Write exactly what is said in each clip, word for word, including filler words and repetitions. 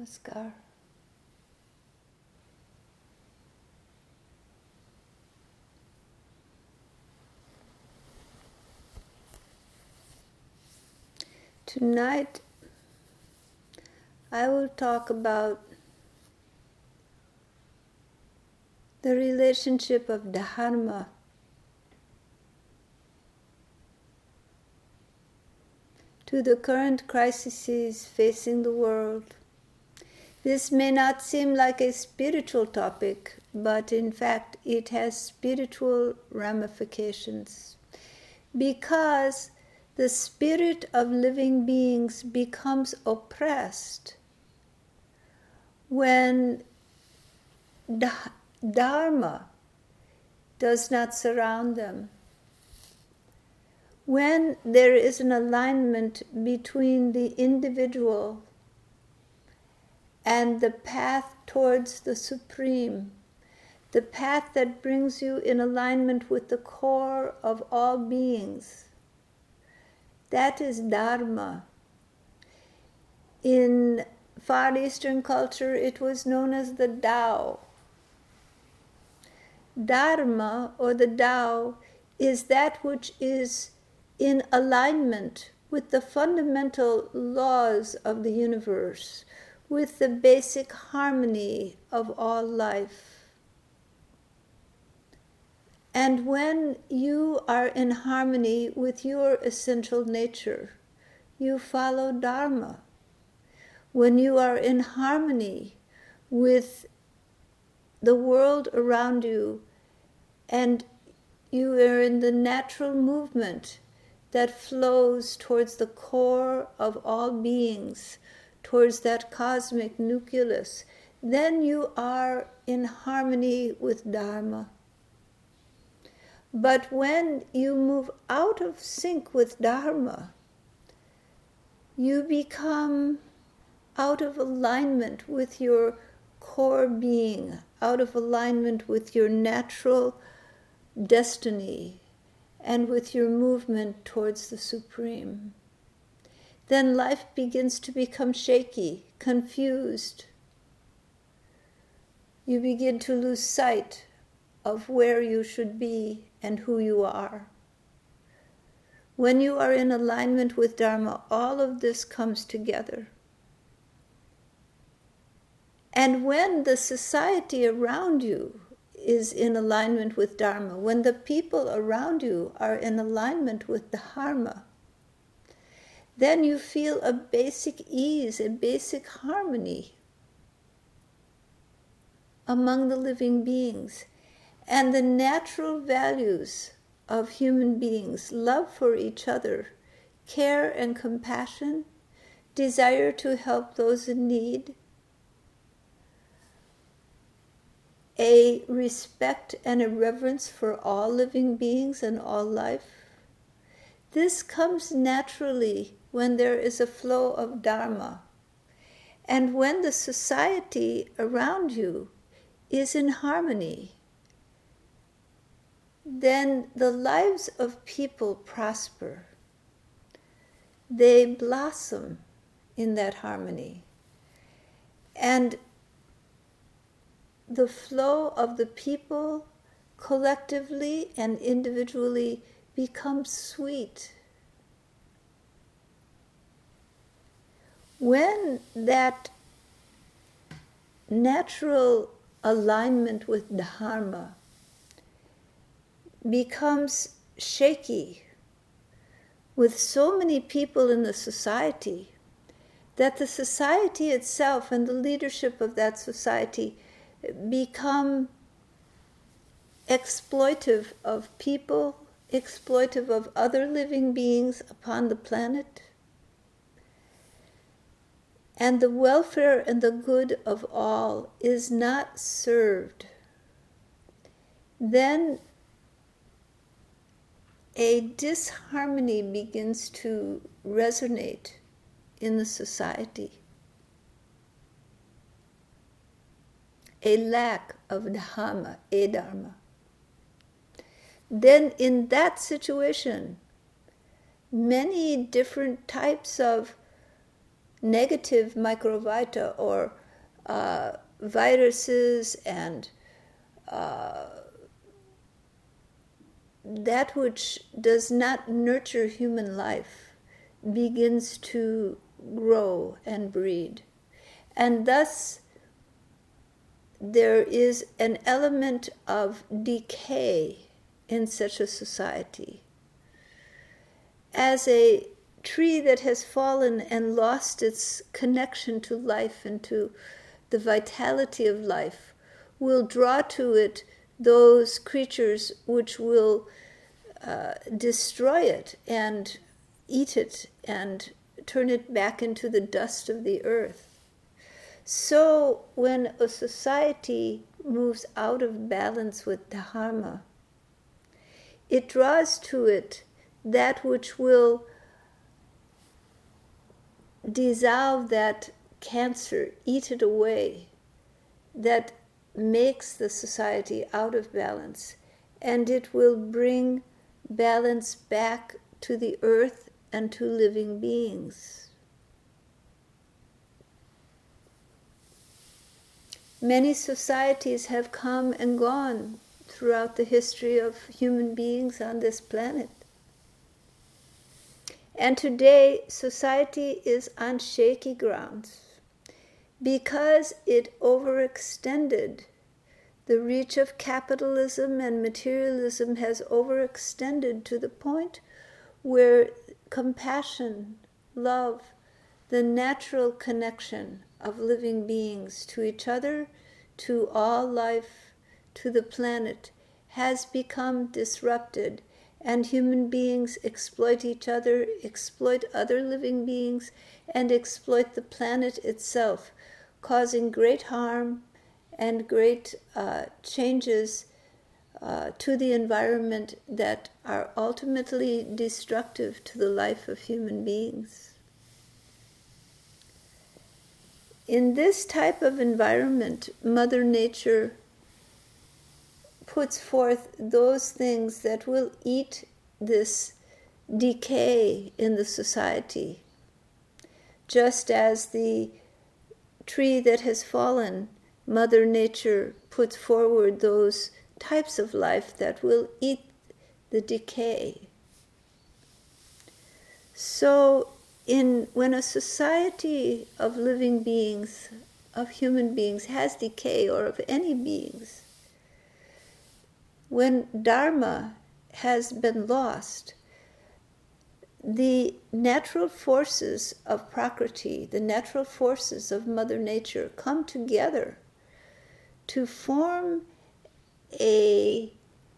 Namaskar. Tonight, I will talk about the relationship of Dharma to the current crises facing the world. This may not seem like a spiritual topic, but in fact it has spiritual ramifications, because the spirit of living beings becomes oppressed when Dharma does not surround them. When there is an alignment between the individual and the path towards the Supreme, the path that brings you in alignment with the core of all beings, that is Dharma. In Far Eastern culture, it was known as the Tao. Dharma, or the Tao, is that which is in alignment with the fundamental laws of the universe, with the basic harmony of all life. And when you are in harmony with your essential nature, you follow Dharma. When you are in harmony with the world around you and you are in the natural movement that flows towards the core of all beings, towards that cosmic nucleus, then you are in harmony with Dharma. But when you move out of sync with Dharma, you become out of alignment with your core being, out of alignment with your natural destiny, and with your movement towards the Supreme. Then life begins to become shaky, confused. You begin to lose sight of where you should be and who you are. When you are in alignment with Dharma, all of this comes together. And when the society around you is in alignment with Dharma, when the people around you are in alignment with the Dharma, then you feel a basic ease, a basic harmony among the living beings. And the natural values of human beings, love for each other, care and compassion, desire to help those in need, a respect and a reverence for all living beings and all life. This comes naturally when there is a flow of Dharma, and when the society around you is in harmony. Then the lives of people prosper. They blossom in that harmony. And the flow of the people collectively and individually becomes sweet. When that natural alignment with Dharma becomes shaky with so many people in the society, that the society itself and the leadership of that society become exploitive of people, exploitive of other living beings upon the planet, and the welfare and the good of all is not served, then a disharmony begins to resonate in the society. A lack of Dharma, a-dharma. Then in that situation, many different types of negative microvita or uh, viruses and uh, that which does not nurture human life begins to grow and breed. And thus, there is an element of decay in such a society. As a tree that has fallen and lost its connection to life and to the vitality of life will draw to it those creatures which will uh, destroy it and eat it and turn it back into the dust of the earth. So when a society moves out of balance with dharma, it draws to it that which will dissolve that cancer, eat it away, that makes the society out of balance, and it will bring balance back to the earth and to living beings. Many societies have come and gone throughout the history of human beings on this planet. And today, society is on shaky grounds because it overextended. The reach of capitalism and materialism has overextended to the point where compassion, love, the natural connection of living beings to each other, to all life, to the planet, has become disrupted, and human beings exploit each other, exploit other living beings, and exploit the planet itself, causing great harm and great uh, changes uh, to the environment that are ultimately destructive to the life of human beings. In this type of environment, Mother Nature puts forth those things that will eat this decay in the society. Just as the tree that has fallen, Mother Nature puts forward those types of life that will eat the decay. So, in when a society of living beings, of human beings, has decay, or of any beings, when Dharma has been lost, the natural forces of Prakriti, the natural forces of Mother Nature, come together to form a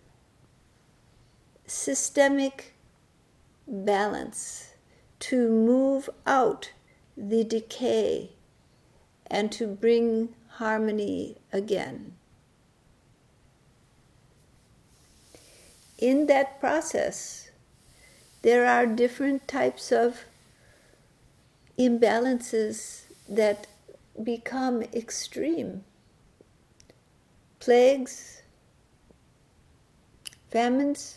systemic balance, to move out the decay and to bring harmony again. In that process, there are different types of imbalances that become extreme. Plagues, famines,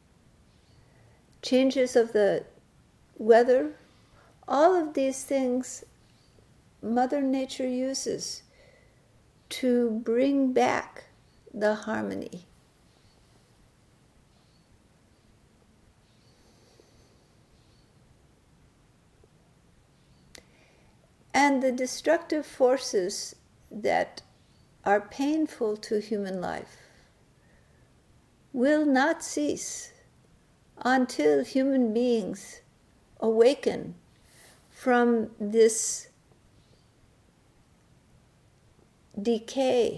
changes of the weather, all of these things Mother Nature uses to bring back the harmony. And the destructive forces that are painful to human life will not cease until human beings awaken from this decay,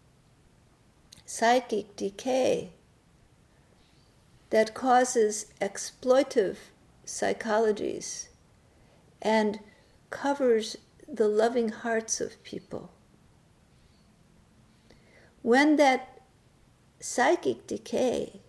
psychic decay, that causes exploitive psychologies and covers the loving hearts of people. When that psychic decay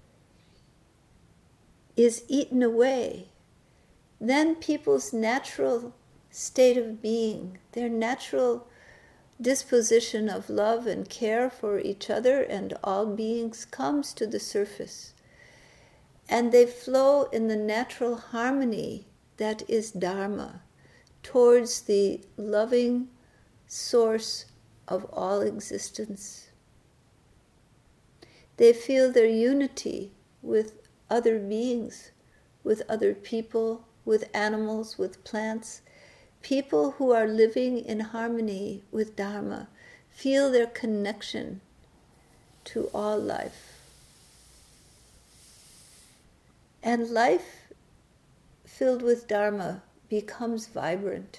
is eaten away, then people's natural state of being, their natural disposition of love and care for each other and all beings comes to the surface. And they flow in the natural harmony that is Dharma towards the loving source of all existence. They feel their unity with other beings, with other people, with animals, with plants. People who are living in harmony with Dharma feel their connection to all life. And life filled with Dharma becomes vibrant.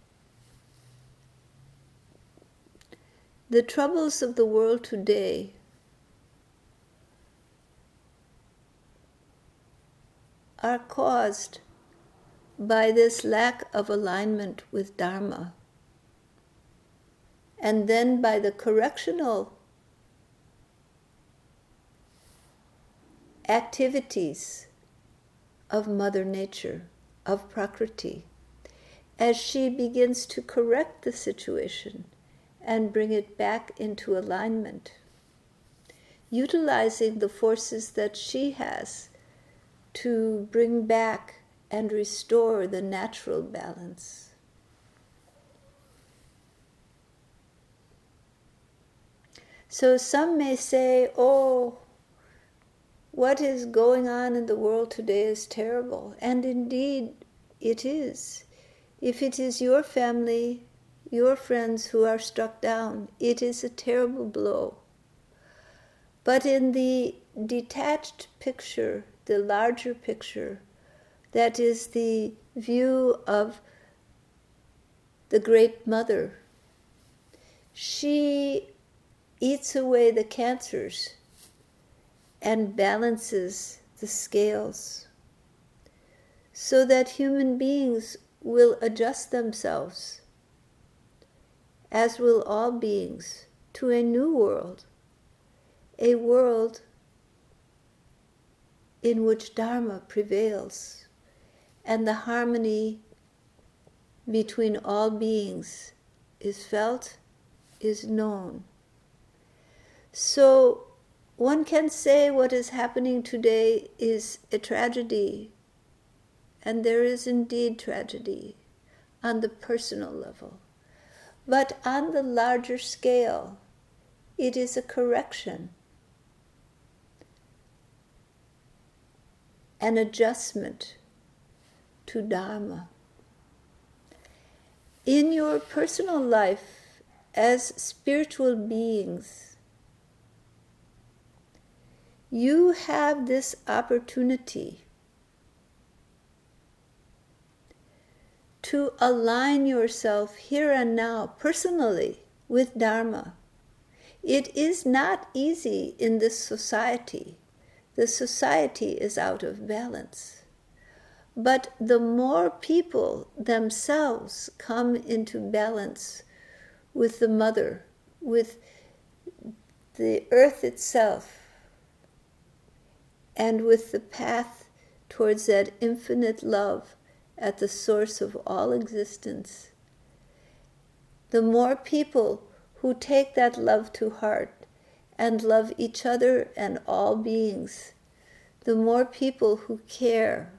The troubles of the world today are caused by this lack of alignment with Dharma, and then by the correctional activities of Mother Nature, of Prakriti, as she begins to correct the situation and bring it back into alignment, utilizing the forces that she has to bring back and restore the natural balance. So some may say, oh, what is going on in the world today is terrible. And indeed, it is. If it is your family, your friends who are struck down, it is a terrible blow. But in the detached picture, the larger picture, that is the view of the Great Mother, she eats away the cancers and balances the scales so that human beings will adjust themselves, as will all beings, to a new world, a world in which Dharma prevails and the harmony between all beings is felt, is known. So one can say what is happening today is a tragedy, and there is indeed tragedy on the personal level. But on the larger scale, it is a correction, an adjustment to Dharma. In your personal life as spiritual beings, you have this opportunity to align yourself here and now personally with Dharma. It is not easy in this society. The society is out of balance. But the more people themselves come into balance with the Mother, with the earth itself, and with the path towards that infinite love at the source of all existence, the more people who take that love to heart and love each other and all beings, the more people who care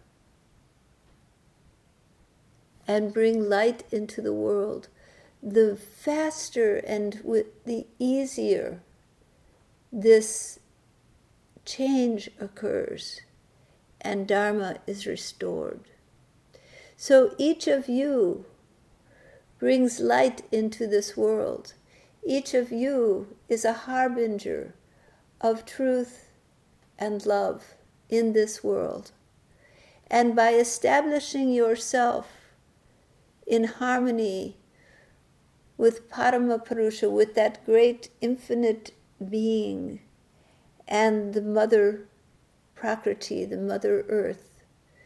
and bring light into the world, the faster and with the easier this change occurs and Dharma is restored. So each of you brings light into this world. Each of you is a harbinger of truth and love in this world. And by establishing yourself in harmony with Paramarpurusha, with that great infinite being, and the Mother Prakriti, the Mother Earth,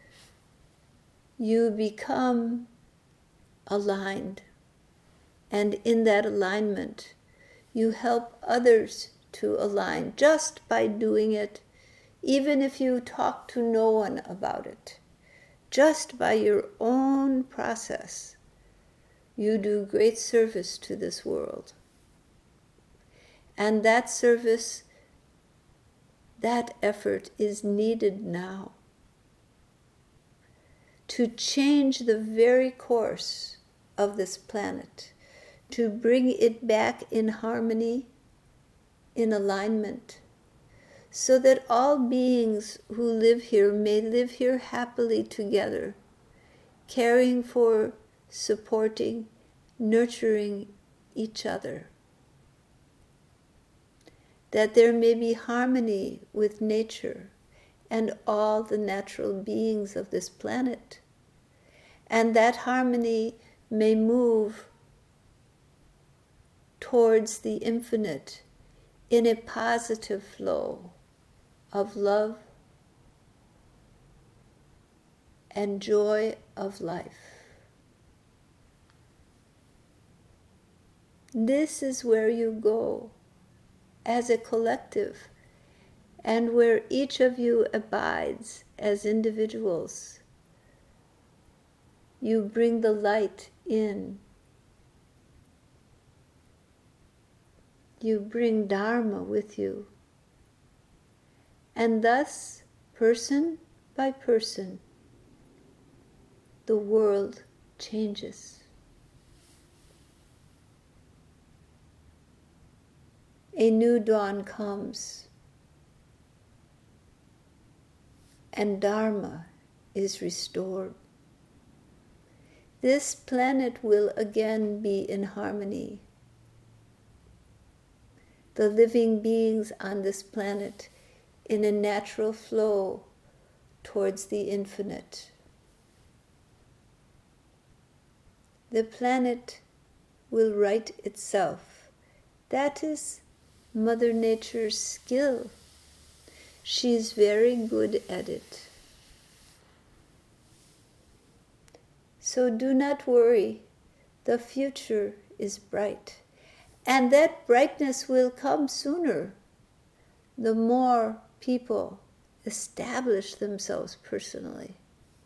you become aligned. And in that alignment, you help others to align just by doing it, even if you talk to no one about it. Just by your own process, you do great service to this world. And that service, that effort is needed now to change the very course of this planet, to bring it back in harmony, in alignment, so that all beings who live here may live here happily together, caring for, supporting, nurturing each other. That there may be harmony with nature and all the natural beings of this planet, and that harmony may move towards the infinite in a positive flow of love and joy of life. This is where you go as a collective, and where each of you abides as individuals. You bring the light in. You bring Dharma with you. And thus, person by person, the world changes. A new dawn comes, and Dharma is restored. This planet will again be in harmony. The living beings on this planet in a natural flow towards the infinite. The planet will right itself. That is Mother Nature's skill. She's very good at it. So do not worry. The future is bright. And that brightness will come sooner. The more people establish themselves personally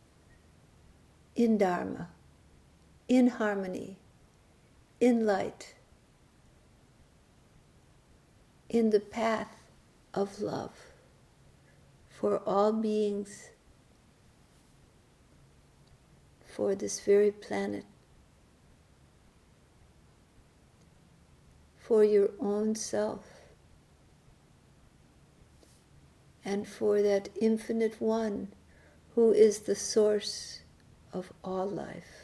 in Dharma, in harmony, in light, in the path of love for all beings, for this very planet, for your own self, and for that infinite one who is the source of all life.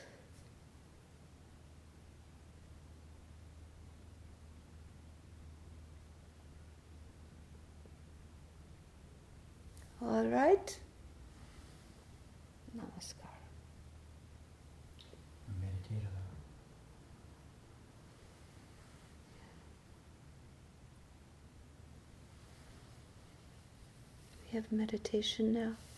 All right? Namaskar. Meditate aloud. We have meditation now.